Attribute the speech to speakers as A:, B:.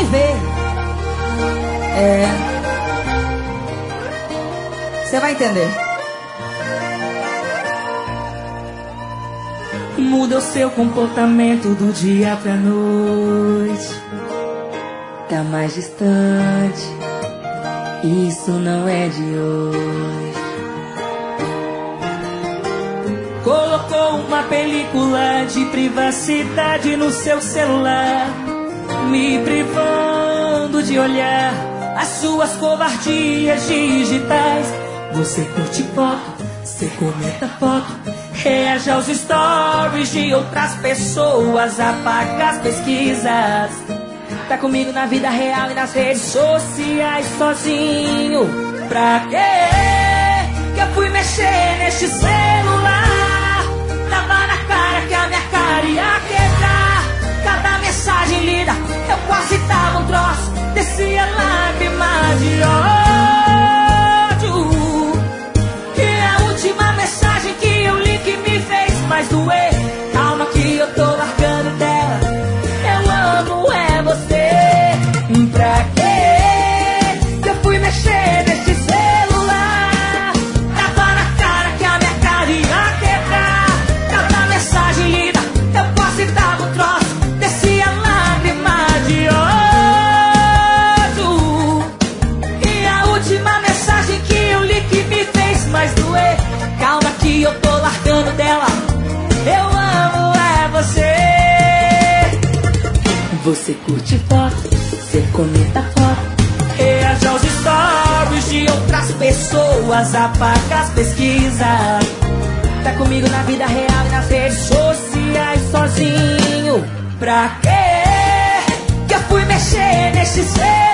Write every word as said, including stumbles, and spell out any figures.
A: ver. É. Você vai entender.
B: Muda o seu comportamento do dia pra noite. Tá mais distante. Isso não é de hoje. Colocou uma película de privacidade no seu celular, me privando de olhar as suas covardias digitais. Você curte foto, você comenta foto, reage aos stories de outras pessoas, apaga as pesquisas. Tá comigo na vida real e nas redes sociais sozinho. Pra quê que eu fui mexer neste celular? Tava na cara que a minha cara ia quebrar. Cada mensagem lida eu quase dava um troço, descia lágrima de ódio. E a última mensagem que eu li que me fez mais doer. Calma que eu tô largando dela, eu amo é você. Pra quê que eu fui mexer nesse celular? Tava na cara que a minha cara ia quebrar. Cada mensagem lida eu quase dava um troço, descia lágrima de ódio. E a última mensagem que eu li que me fez mais doer. Calma que eu tô largando dela, eu amo é você. Você curte foto, você comenta foto, reage aos stories de outras pessoas, apaga as pesquisas. Tá comigo na vida real e nas redes sociais sozinho. Pra quê que eu fui mexer nesse ser?